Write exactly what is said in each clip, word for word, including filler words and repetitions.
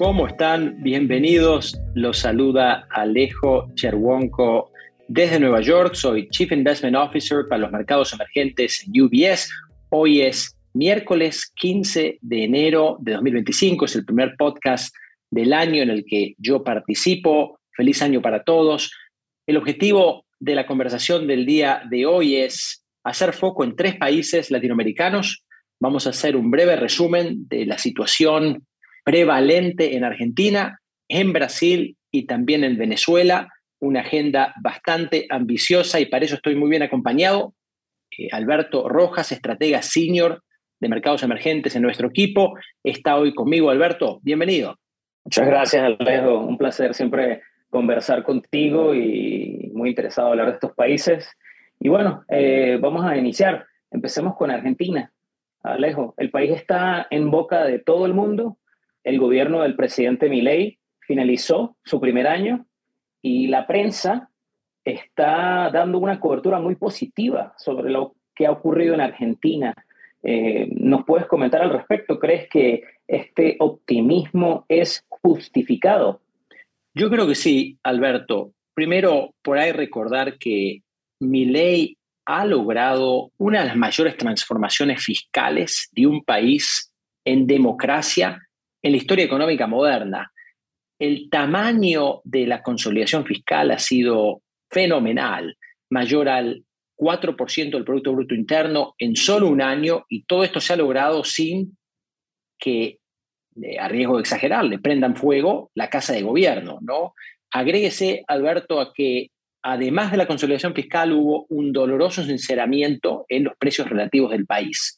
¿Cómo están? Bienvenidos. Los saluda Alejo Cherwonko desde Nueva York. Soy Chief Investment Officer para los mercados emergentes en U B S. Hoy es miércoles quince de enero de dos mil veinticinco. Es el primer podcast del año en el que yo participo. Feliz año para todos. El objetivo de la conversación del día de hoy es hacer foco en tres países latinoamericanos. Vamos a hacer un breve resumen de la situación prevalente en Argentina, en Brasil y también en Venezuela. Una agenda bastante ambiciosa y para eso estoy muy bien acompañado. Eh, Alberto Rojas, estratega senior de mercados emergentes en nuestro equipo, está hoy conmigo. Alberto, bienvenido. Muchas gracias, Alejo. Un placer siempre conversar contigo y muy interesado en hablar de estos países. Y bueno, eh, vamos a iniciar. Empecemos con Argentina. Alejo, el país está en boca de todo el mundo. El gobierno del presidente Milei finalizó su primer año y la prensa está dando una cobertura muy positiva sobre lo que ha ocurrido en Argentina. Eh, ¿Nos puedes comentar al respecto? ¿Crees que este optimismo es justificado? Yo creo que sí, Alberto. Primero, por ahí recordar que Milei ha logrado una de las mayores transformaciones fiscales de un país en democracia en la historia económica moderna. El tamaño de la consolidación fiscal ha sido fenomenal, mayor al cuatro por ciento del Producto Bruto Interno en solo un año, y todo esto se ha logrado sin que, a riesgo de exagerar, le prendan fuego la Casa de Gobierno, ¿no? Agréguese, Alberto, a que además de la consolidación fiscal hubo un doloroso sinceramiento en los precios relativos del país.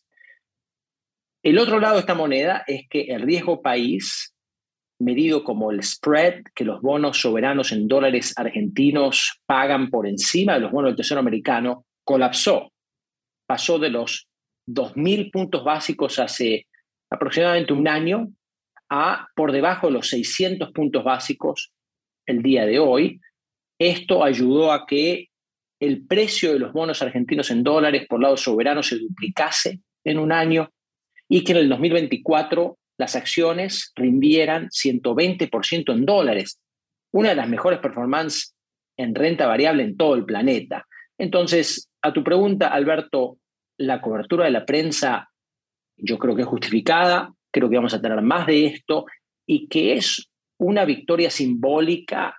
El otro lado de esta moneda es que el riesgo país, medido como el spread que los bonos soberanos en dólares argentinos pagan por encima de los bonos del Tesoro americano, colapsó. Pasó de los dos mil puntos básicos hace aproximadamente un año a por debajo de los seiscientos puntos básicos el día de hoy. Esto ayudó a que el precio de los bonos argentinos en dólares por lado soberano se duplicase en un año y que en el dos mil veinticuatro las acciones rindieran ciento veinte por ciento en dólares, una de las mejores performances en renta variable en todo el planeta. Entonces, a tu pregunta, Alberto, la cobertura de la prensa yo creo que es justificada, creo que vamos a tener más de esto y que es una victoria simbólica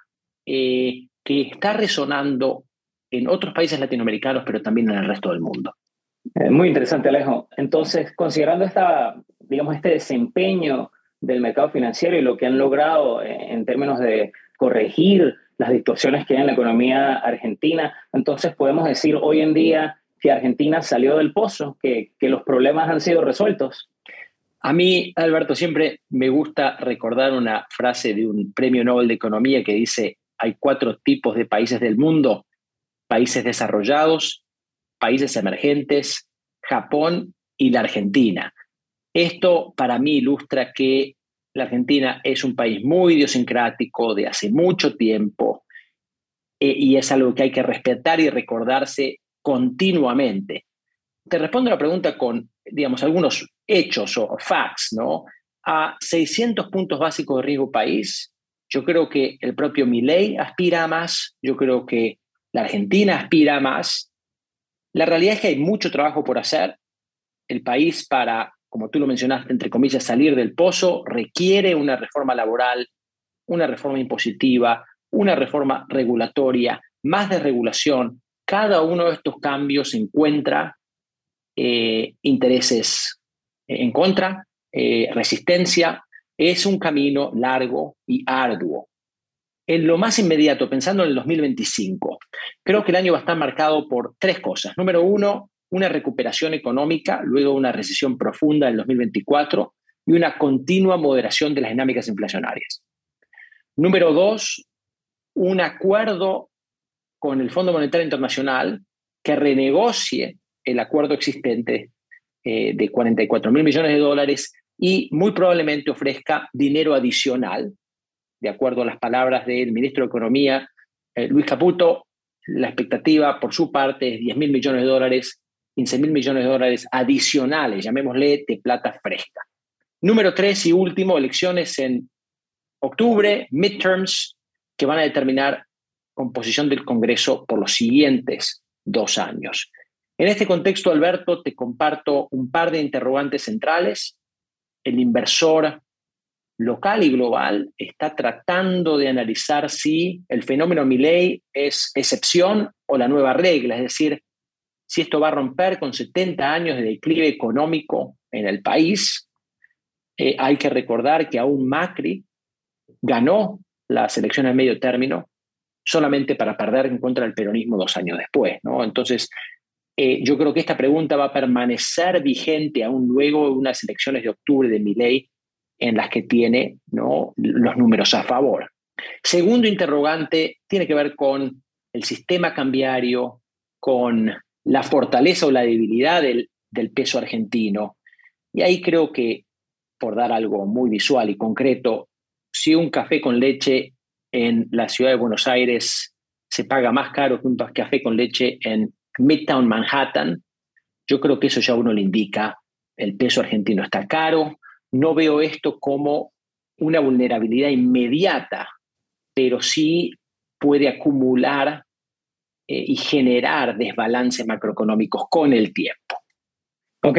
eh, que está resonando en otros países latinoamericanos, pero también en el resto del mundo. Eh, muy interesante, Alejo. Entonces, considerando esta, digamos, este desempeño del mercado financiero y lo que han logrado en, en términos de corregir las distorsiones que hay en la economía argentina, entonces podemos decir hoy en día que Argentina salió del pozo, que, que los problemas han sido resueltos. A mí, Alberto, siempre me gusta recordar una frase de un premio Nobel de Economía que dice: hay cuatro tipos de países del mundo: países desarrollados, países emergentes, Japón y la Argentina. Esto para mí ilustra que la Argentina es un país muy idiosincrático de hace mucho tiempo eh, y es algo que hay que respetar y recordarse continuamente. Te respondo la pregunta con, digamos, algunos hechos o facts, ¿no? A seiscientos puntos básicos de riesgo país, yo creo que el propio Milei aspira a más, yo creo que la Argentina aspira a más. La realidad es que hay mucho trabajo por hacer. El país, para, como tú lo mencionaste, entre comillas, salir del pozo, requiere una reforma laboral, una reforma impositiva, una reforma regulatoria, más desregulación. Cada uno de estos cambios encuentra eh, intereses en contra, eh, resistencia. Es un camino largo y arduo. En lo más inmediato, pensando en el dos mil veinticinco, creo que el año va a estar marcado por tres cosas. Número uno, una recuperación económica, luego una recesión profunda en el dos mil veinticuatro y una continua moderación de las dinámicas inflacionarias. Número dos, un acuerdo con el Fondo Monetario Internacional que renegocie el acuerdo existente eh, de cuarenta y cuatro mil millones de dólares y muy probablemente ofrezca dinero adicional. De acuerdo a las palabras del ministro de Economía, eh, Luis Caputo, la expectativa por su parte es diez mil millones de dólares, quince mil millones de dólares adicionales, llamémosle de plata fresca. Número tres y último, elecciones en octubre, midterms, que van a determinar composición del Congreso por los siguientes dos años. En este contexto, Alberto, te comparto un par de interrogantes centrales. El inversor local y global está tratando de analizar si el fenómeno Milei es excepción o la nueva regla, es decir, si esto va a romper con setenta años de declive económico en el país. Eh, hay que recordar que aún Macri ganó las elecciones de medio término solamente para perder en contra del peronismo dos años después, ¿no? Entonces, eh, yo creo que esta pregunta va a permanecer vigente aún luego de unas elecciones de octubre de Milei en las que tiene, ¿no?, los números a favor. Segundo interrogante tiene que ver con el sistema cambiario, con la fortaleza o la debilidad del, del peso argentino. Y ahí creo que, por dar algo muy visual y concreto, si un café con leche en la ciudad de Buenos Aires se paga más caro que un café con leche en Midtown Manhattan, yo creo que eso ya a uno le indica el peso argentino está caro. No veo esto como una vulnerabilidad inmediata, pero sí puede acumular eh, y generar desbalances macroeconómicos con el tiempo. Ok,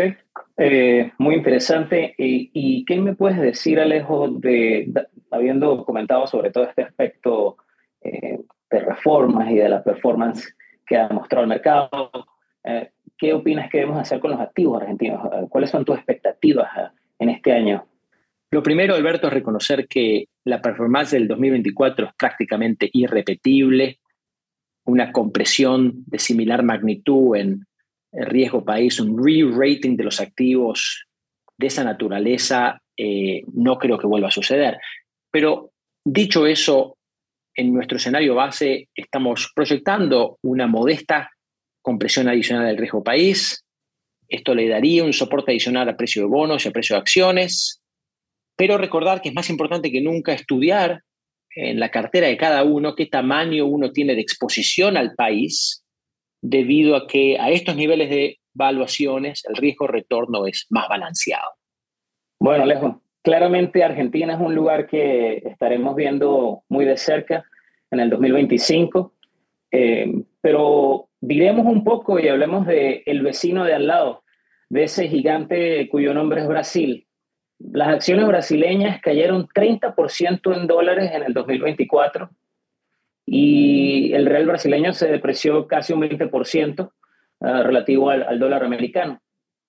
eh, muy interesante. ¿Y, ¿Y qué me puedes decir, Alejo, de, de habiendo comentado sobre todo este aspecto eh, de reformas y de la performance que ha mostrado el mercado? Eh, ¿Qué opinas que debemos hacer con los activos argentinos? ¿Cuáles son tus expectativas en este año? Lo primero, Alberto, es reconocer que la performance del dos mil veinticuatro es prácticamente irrepetible. Una compresión de similar magnitud en el riesgo país, un re-rating de los activos de esa naturaleza, eh, no creo que vuelva a suceder. Pero dicho eso, en nuestro escenario base estamos proyectando una modesta compresión adicional del riesgo país. Esto le daría un soporte adicional a precio de bonos y a precio de acciones. Pero recordar que es más importante que nunca estudiar en la cartera de cada uno qué tamaño uno tiene de exposición al país, debido a que a estos niveles de valuaciones el riesgo-retorno es más balanceado. Bueno, Alejo, claramente Argentina es un lugar que estaremos viendo muy de cerca en el dos mil veinticinco, eh, pero diremos un poco y hablemos de el vecino de al lado, de ese gigante cuyo nombre es Brasil. Las acciones brasileñas cayeron treinta por ciento en dólares en el dos mil veinticuatro y el real brasileño se depreció casi un veinte por ciento uh, relativo al, al dólar americano.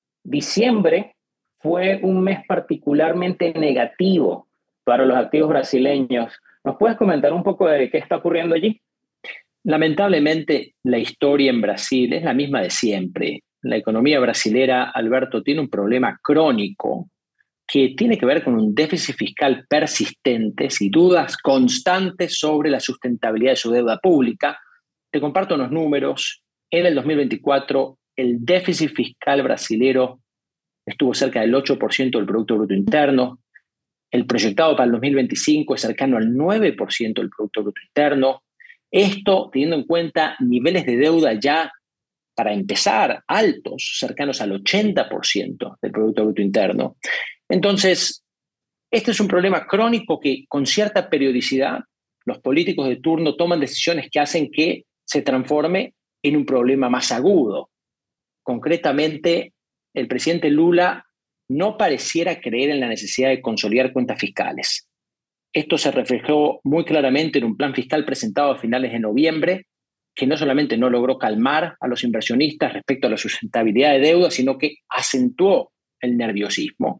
Diciembre fue un mes particularmente negativo para los activos brasileños. ¿Nos puedes comentar un poco de qué está ocurriendo allí? Lamentablemente, la historia en Brasil es la misma de siempre. La economía brasilera, Alberto, tiene un problema crónico que tiene que ver con un déficit fiscal persistente y dudas constantes sobre la sustentabilidad de su deuda pública. Te comparto unos números. En el dos mil veinticuatro, el déficit fiscal brasilero estuvo cerca del ocho por ciento del Producto Bruto Interno. El proyectado para el dos mil veinticinco es cercano al nueve por ciento del Producto Bruto Interno. Esto teniendo en cuenta niveles de deuda ya, para empezar, altos, cercanos al ochenta por ciento del Producto Bruto Interno. Entonces, este es un problema crónico que con cierta periodicidad los políticos de turno toman decisiones que hacen que se transforme en un problema más agudo. Concretamente, el presidente Lula no pareciera creer en la necesidad de consolidar cuentas fiscales. Esto se reflejó muy claramente en un plan fiscal presentado a finales de noviembre, que no solamente no logró calmar a los inversionistas respecto a la sustentabilidad de deuda, sino que acentuó el nerviosismo.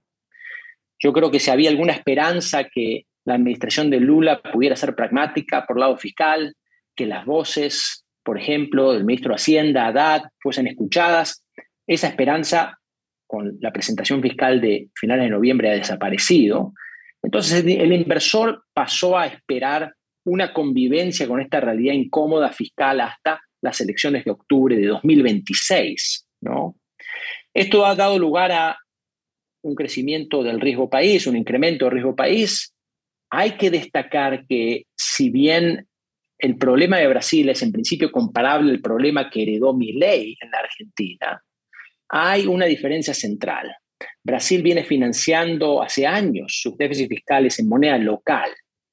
Yo creo que si había alguna esperanza que la administración de Lula pudiera ser pragmática por lado fiscal, que las voces, por ejemplo, del ministro de Hacienda, Haddad, fuesen escuchadas, esa esperanza, con la presentación fiscal de finales de noviembre, ha desaparecido. Entonces el inversor pasó a esperar una convivencia con esta realidad incómoda fiscal hasta las elecciones de octubre de dos mil veintiséis, ¿no? Esto ha dado lugar a un crecimiento del riesgo país, un incremento del riesgo país. Hay que destacar que si bien el problema de Brasil es en principio comparable al problema que heredó Milei en la Argentina, hay una diferencia central. Brasil viene financiando hace años sus déficits fiscales en moneda local.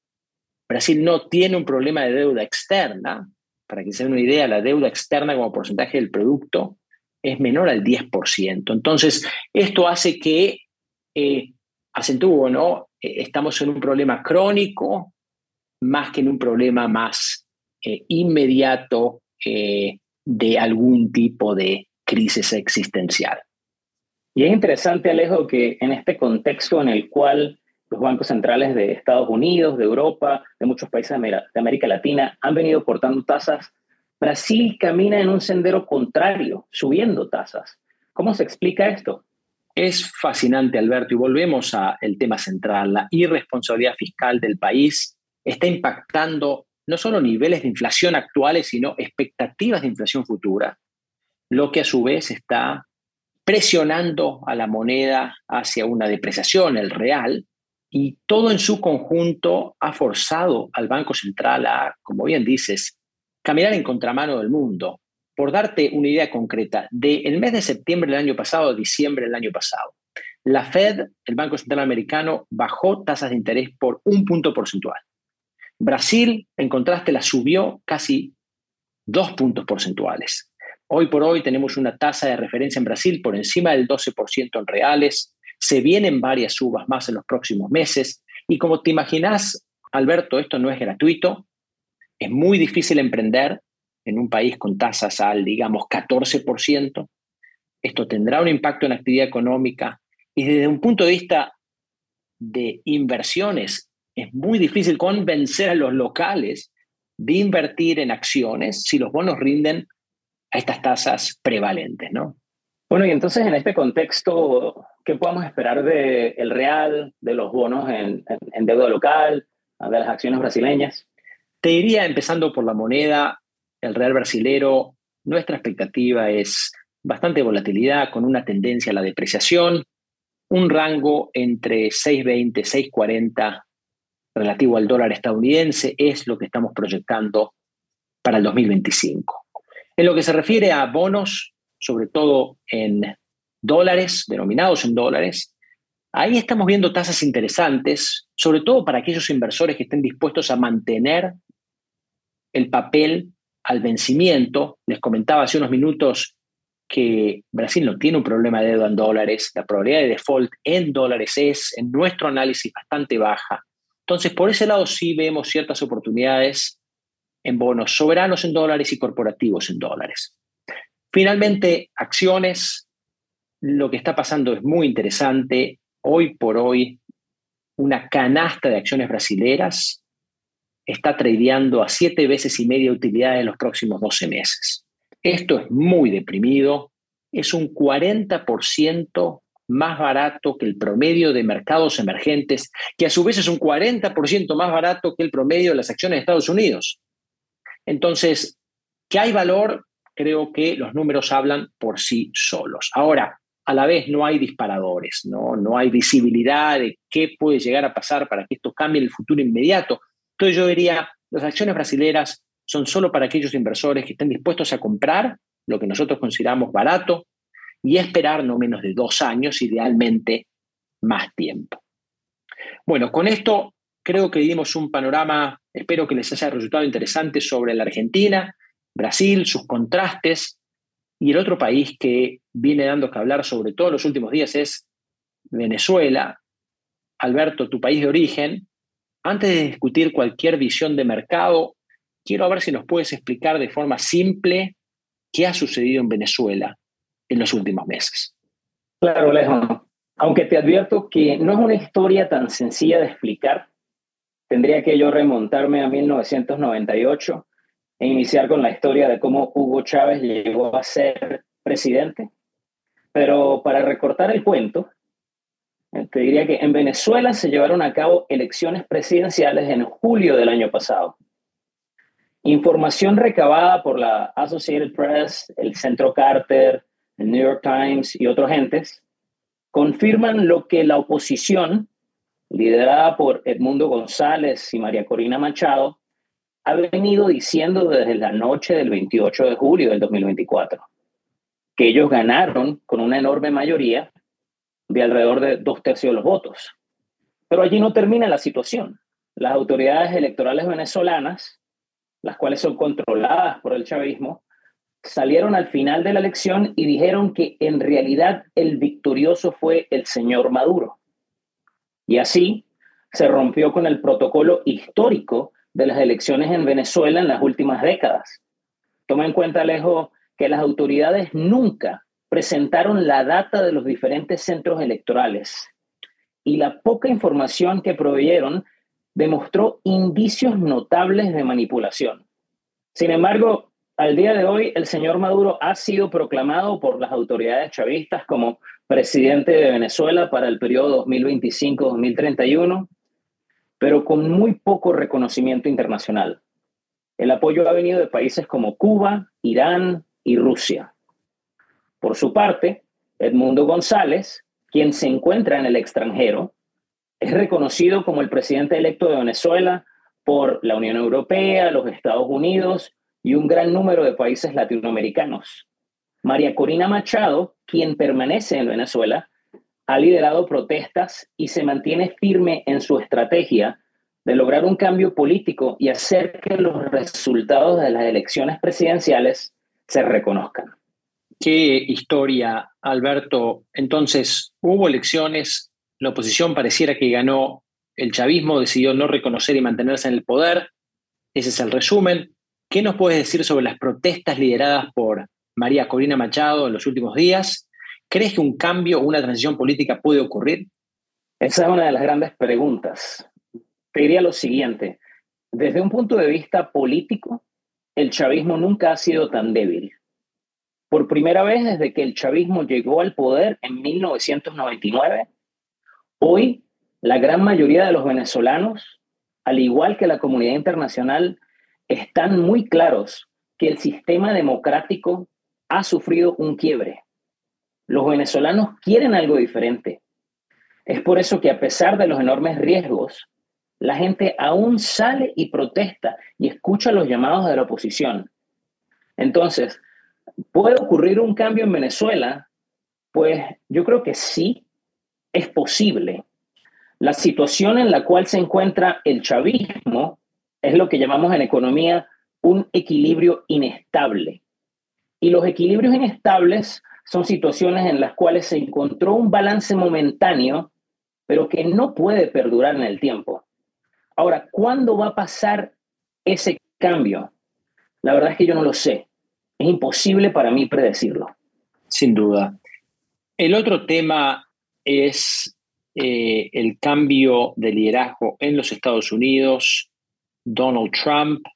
Brasil no tiene un problema de deuda externa. Para que se den una idea, la deuda externa como porcentaje del producto es menor al diez por ciento. Entonces, esto hace que eh, acentúe, ¿no? Eh, estamos en un problema crónico más que en un problema más eh, inmediato eh, de algún tipo de crisis existencial. Y es interesante, Alejo, que en este contexto en el cual los bancos centrales de Estados Unidos, de Europa, de muchos países de América Latina han venido cortando tasas, Brasil camina en un sendero contrario, subiendo tasas. ¿Cómo se explica esto? Es fascinante, Alberto, y volvemos al tema central. La irresponsabilidad fiscal del país está impactando no solo niveles de inflación actuales, sino expectativas de inflación futura, lo que a su vez está presionando a la moneda hacia una depreciación, el real, y todo en su conjunto ha forzado al Banco Central a, como bien dices, caminar en contramano del mundo. Por darte una idea concreta, del mes de septiembre del año pasado a diciembre del año pasado, la Fed, el Banco Central Americano, bajó tasas de interés por un punto porcentual. Brasil, en contraste, la subió casi dos puntos porcentuales. Hoy por hoy tenemos una tasa de referencia en Brasil por encima del doce por ciento en reales. Se vienen varias subas más en los próximos meses. Y como te imaginas, Alberto, esto no es gratuito. Es muy difícil emprender en un país con tasas al, digamos, catorce por ciento. Esto tendrá un impacto en la actividad económica. Y desde un punto de vista de inversiones, es muy difícil convencer a los locales de invertir en acciones si los bonos rinden a estas tasas prevalentes, ¿no? Bueno, y entonces en este contexto, ¿qué podemos esperar del real, de los bonos en, en, en deuda local, de las acciones brasileñas? Te diría, empezando por la moneda, el real brasilero, nuestra expectativa es bastante volatilidad con una tendencia a la depreciación, un rango entre seis veinte, seis cuarenta relativo al dólar estadounidense es lo que estamos proyectando para el dos mil veinticinco. En lo que se refiere a bonos, sobre todo en dólares, denominados en dólares, ahí estamos viendo tasas interesantes, sobre todo para aquellos inversores que estén dispuestos a mantener el papel al vencimiento. Les comentaba hace unos minutos que Brasil no tiene un problema de deuda en dólares. La probabilidad de default en dólares es, en nuestro análisis, bastante baja. Entonces, por ese lado sí vemos ciertas oportunidades en bonos soberanos en dólares y corporativos en dólares. Finalmente, acciones. Lo que está pasando es muy interesante. Hoy por hoy, una canasta de acciones brasileras está tradeando a siete veces y media utilidad en los próximos doce meses. Esto es muy deprimido. Es un cuarenta por ciento más barato que el promedio de mercados emergentes, que a su vez es un cuarenta por ciento más barato que el promedio de las acciones de Estados Unidos. Entonces, que hay valor, creo que los números hablan por sí solos. Ahora, a la vez no hay disparadores, ¿no? No hay visibilidad de qué puede llegar a pasar para que esto cambie en el futuro inmediato. Entonces yo diría, las acciones brasileras son solo para aquellos inversores que estén dispuestos a comprar lo que nosotros consideramos barato y esperar no menos de dos años, idealmente más tiempo. Bueno, con esto creo que dimos un panorama, espero que les haya resultado interesante sobre la Argentina, Brasil, sus contrastes, y el otro país que viene dando que hablar sobre todo en los últimos días es Venezuela. Alberto, tu país de origen. Antes de discutir cualquier visión de mercado, quiero ver si nos puedes explicar de forma simple qué ha sucedido en Venezuela en los últimos meses. Claro, Alejo. Aunque te advierto que no es una historia tan sencilla de explicar, tendría que yo remontarme a mil novecientos noventa y ocho e iniciar con la historia de cómo Hugo Chávez llegó a ser presidente. Pero para recortar el cuento, te diría que en Venezuela se llevaron a cabo elecciones presidenciales en julio del año pasado. Información recabada por la Associated Press, el Centro Carter, el New York Times y otros entes confirman lo que la oposición, liderada por Edmundo González y María Corina Machado, ha venido diciendo desde la noche del veintiocho de julio del dos mil veinticuatro, que ellos ganaron con una enorme mayoría de alrededor de dos tercios de los votos. Pero allí no termina la situación. las autoridades electorales venezolanas, las cuales son controladas por el chavismo, salieron al final de la elección y dijeron que en realidad el victorioso fue el señor Maduro. Y así se rompió con el protocolo histórico de las elecciones en Venezuela en las últimas décadas. Toma en cuenta, Alejo, que las autoridades nunca presentaron la data de los diferentes centros electorales y la poca información que proveyeron demostró indicios notables de manipulación. Sin embargo, al día de hoy, el señor Maduro ha sido proclamado por las autoridades chavistas como presidente de Venezuela para el periodo dos mil veinticinco a dos mil treinta y uno, pero con muy poco reconocimiento internacional. El apoyo ha venido de países como Cuba, Irán y Rusia. Por su parte, Edmundo González, quien se encuentra en el extranjero, es reconocido como el presidente electo de Venezuela por la Unión Europea, los Estados Unidos y un gran número de países latinoamericanos. María Corina Machado, quien permanece en Venezuela, ha liderado protestas y se mantiene firme en su estrategia de lograr un cambio político y hacer que los resultados de las elecciones presidenciales se reconozcan. Qué historia, Alberto. Entonces, hubo elecciones, la oposición pareciera que ganó, el chavismo decidió no reconocer y mantenerse en el poder. Ese es el resumen. ¿Qué nos puedes decir sobre las protestas lideradas por María Corina Machado en los últimos días? ¿Crees que un cambio o una transición política puede ocurrir? Esa es una de las grandes preguntas. Te diría lo siguiente. Desde un punto de vista político, el chavismo nunca ha sido tan débil. Por primera vez desde que el chavismo llegó al poder en mil novecientos noventa y nueve, hoy la gran mayoría de los venezolanos, al igual que la comunidad internacional, están muy claros que el sistema democrático ha sufrido un quiebre. Los venezolanos quieren algo diferente. Es por eso que a pesar de los enormes riesgos, la gente aún sale y protesta y escucha los llamados de la oposición. Entonces, ¿puede ocurrir un cambio en Venezuela? Pues yo creo que sí, es posible. La situación en la cual se encuentra el chavismo es lo que llamamos en economía un equilibrio inestable. Y los equilibrios inestables son situaciones en las cuales se encontró un balance momentáneo, pero que no puede perdurar en el tiempo. Ahora, ¿cuándo va a pasar ese cambio? La verdad es que yo no lo sé. Es imposible para mí predecirlo. Sin duda. El otro tema es eh, el cambio de liderazgo en los Estados Unidos, Donald Trump.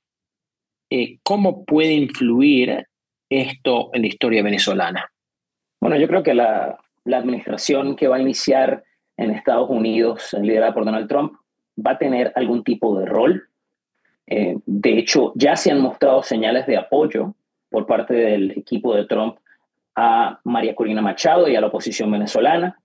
Eh, ¿Cómo puede influir esto en la historia venezolana? Bueno, yo creo que la, la administración que va a iniciar en Estados Unidos, liderada por Donald Trump, va a tener algún tipo de rol. Eh, de hecho, ya se han mostrado señales de apoyo por parte del equipo de Trump a María Corina Machado y a la oposición venezolana.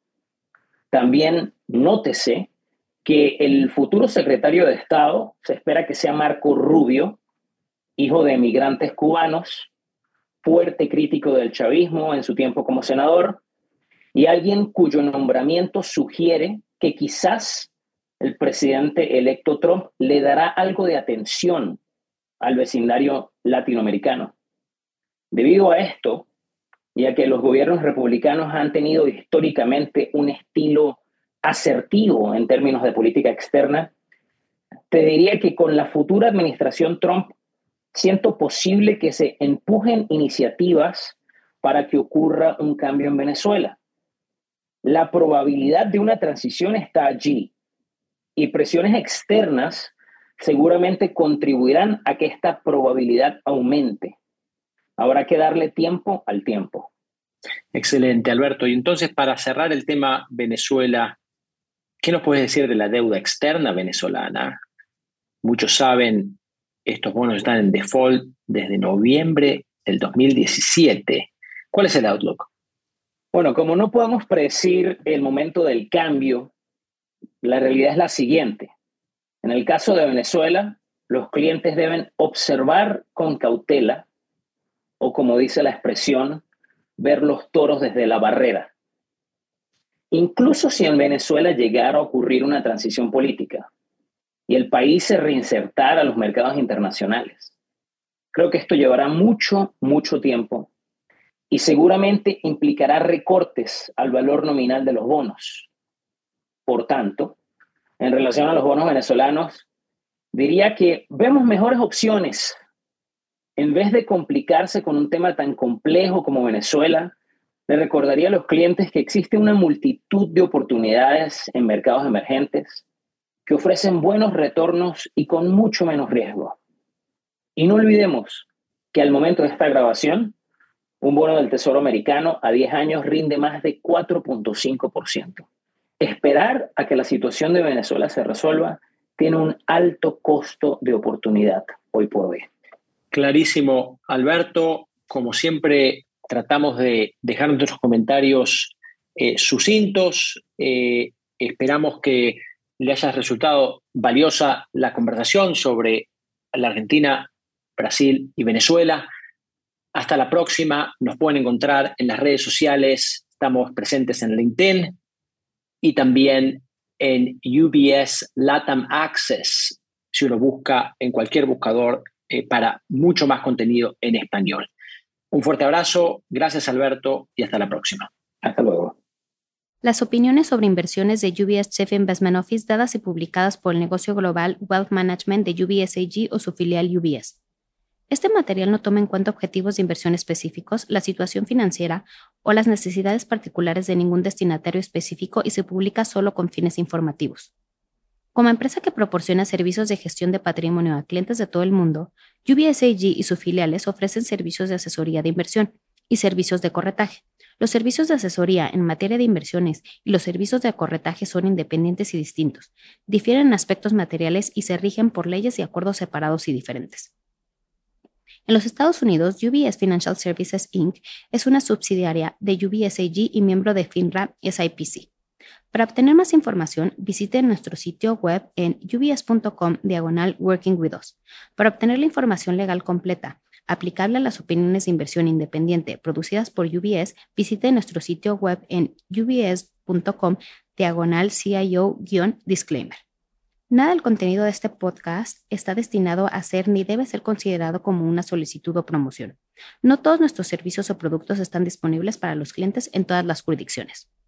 También nótese que el futuro secretario de Estado se espera que sea Marco Rubio, hijo de emigrantes cubanos, fuerte crítico del chavismo en su tiempo como senador, y alguien cuyo nombramiento sugiere que quizás el presidente electo Trump le dará algo de atención al vecindario latinoamericano. Debido a esto, y a que los gobiernos republicanos han tenido históricamente un estilo asertivo en términos de política externa, te diría que con la futura administración Trump siento posible que se empujen iniciativas para que ocurra un cambio en Venezuela. La probabilidad de una transición está allí y presiones externas seguramente contribuirán a que esta probabilidad aumente. Habrá que darle tiempo al tiempo. Excelente, Alberto. Y entonces, para cerrar el tema Venezuela, ¿qué nos puedes decir de la deuda externa venezolana? Muchos saben, estos bonos están en default desde noviembre del dos mil diecisiete. ¿Cuál es el outlook? Bueno, como no podemos predecir el momento del cambio, la realidad es la siguiente. En el caso de Venezuela, los clientes deben observar con cautela, o como dice la expresión, ver los toros desde la barrera. Incluso si en Venezuela llegara a ocurrir una transición política, y el país se reinsertara a los mercados internacionales. Creo que esto llevará mucho, mucho tiempo y seguramente implicará recortes al valor nominal de los bonos. Por tanto, en relación a los bonos venezolanos, diría que vemos mejores opciones. En vez de complicarse con un tema tan complejo como Venezuela, le recordaría a los clientes que existe una multitud de oportunidades en mercados emergentes que ofrecen buenos retornos y con mucho menos riesgo. Y no olvidemos que al momento de esta grabación, un bono del Tesoro americano a diez años rinde más de cuatro punto cinco por ciento. Esperar a que la situación de Venezuela se resuelva tiene un alto costo de oportunidad hoy por hoy. Clarísimo, Alberto. Como siempre, tratamos de dejar nuestros comentarios eh, sucintos. Eh, esperamos que le haya resultado valiosa la conversación sobre la Argentina, Brasil y Venezuela. Hasta la próxima. Nos pueden encontrar en las redes sociales. Estamos presentes en LinkedIn y también en U B S LATAM Access, si uno busca en cualquier buscador eh, para mucho más contenido en español. Un fuerte abrazo. Gracias, Alberto, y hasta la próxima. Hasta luego. Las opiniones sobre inversiones de U B S Chief Investment Office dadas y publicadas por el negocio global Wealth Management de U B S A G o su filial U B S. Este material no toma en cuenta objetivos de inversión específicos, la situación financiera o las necesidades particulares de ningún destinatario específico y se publica solo con fines informativos. Como empresa que proporciona servicios de gestión de patrimonio a clientes de todo el mundo, U B S A G y sus filiales ofrecen servicios de asesoría de inversión y servicios de corretaje. Los servicios de asesoría en materia de inversiones y los servicios de corretaje son independientes y distintos, difieren en aspectos materiales y se rigen por leyes y acuerdos separados y diferentes. En los Estados Unidos, U B S Financial Services incorporated es una subsidiaria de U B S A G y miembro de FINRA S I P C. Para obtener más información, visite nuestro sitio web en ubs.com diagonal working with us. Para obtener la información legal completa, aplicable a las opiniones de inversión independiente producidas por U B S, visite nuestro sitio web en ubs.com diagonal CIO-disclaimer. Nada del contenido de este podcast está destinado a ser ni debe ser considerado como una solicitud o promoción. No todos nuestros servicios o productos están disponibles para los clientes en todas las jurisdicciones.